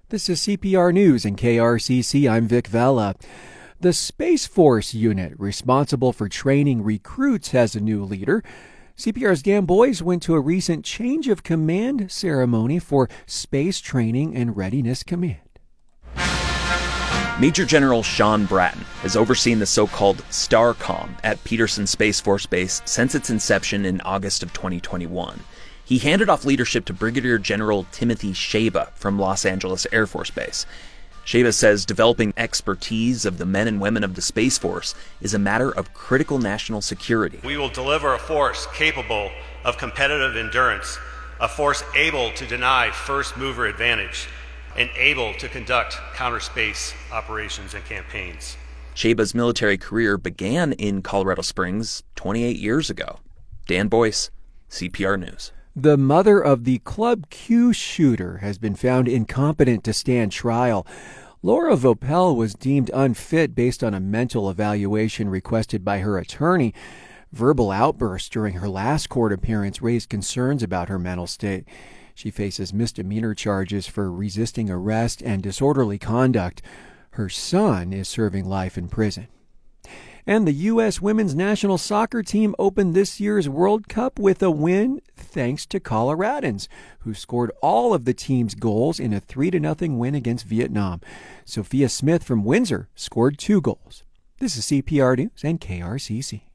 This is CPR News and KRCC. I'm Vic Vela. The Space Force unit responsible for training recruits has a new leader. CPR's Dan Boyce went to a recent change of command ceremony for Space Training and Readiness Command. Major General Sean Bratton has overseen the so-called STARCOM at Peterson Space Force Base since its inception in August of 2021. He handed off leadership to Brigadier General Timothy Shaba from Los Angeles Air Force Base. Shaba says developing expertise of the men and women of the Space Force is a matter of critical national security. We will deliver a force capable of competitive endurance, a force able to deny first mover advantage, and able to conduct counter-space operations and campaigns. Shaba's military career began in Colorado Springs 28 years ago. Dan Boyce, CPR News. The mother of the Club Q shooter has been found incompetent to stand trial. Laura Vopel was deemed unfit based on a mental evaluation requested by her attorney. Verbal outbursts during her last court appearance raised concerns about her mental state. She faces misdemeanor charges for resisting arrest and disorderly conduct. Her son is serving life in prison. And the U.S. women's national soccer team opened this year's World Cup with a win thanks to Coloradans, who scored all of the team's goals in a 3-0 win against Vietnam. Sophia Smith from Windsor scored 2 goals. This is CPR News and KRCC.